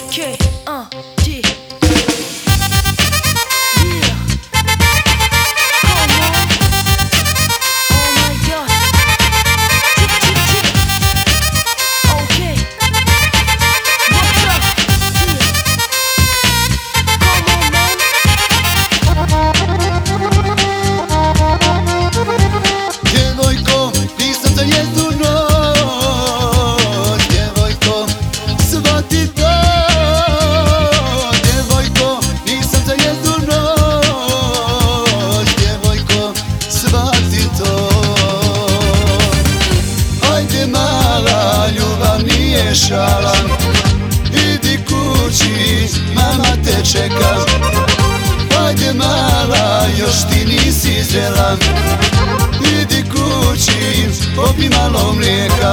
Okay, G. Yeah. Come on. Oh my God. Okay. What's up? Yeah. Come on, man. Djevojko, nisam za jednu noć. Djevojko, shvati to. Djevojko, nisam za jednu noć. Djevojko, shvati to. Ajde mala, ljubav nije šala. Idi kući, mama te čeka. Ajde mala, još ti nisi zrela. Idi kući, popi malo mlijeka.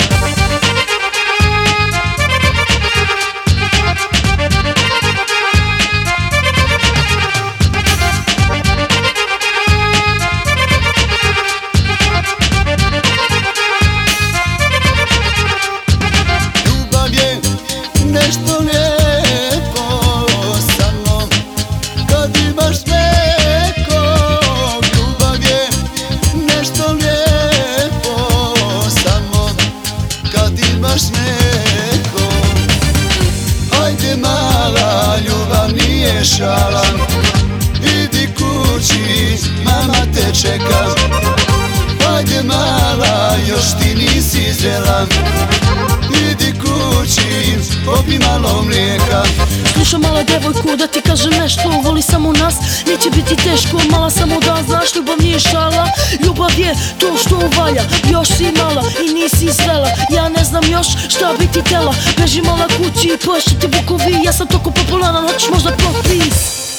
Ljubav je nešto lijepo, samo kad imaš nekog. Ljubav je nešto lijepo, samo kad imaš nekog. Ajde mala, ljubav nije šala. Idi kući, mama te čeka. Ajde mala, još ti nisi zrela. Idi kući, popi malo mlijeka. Slušaj mala devojku, da ti kažem nešto. Voli samo nas, neće biti teško. Mala samo da znaš, ljubav nije šala. Ljubav je to što valja. Još si mala i nisi zrela. Ja ne znam još šta bi ti tela. Beži mala kući i poješću ti bukovi. Ja sam toliko popularan, hoćeš možda propis.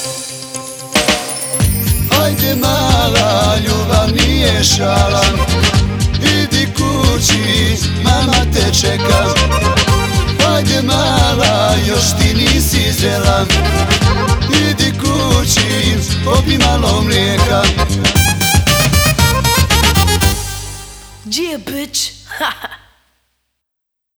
Ajde mala, ljubav nije šala. Idi kući, mama te čeka. Ajde mala, još ti nisi zrela. Idi kući, popi malo mlijeka. Yeah, bitch.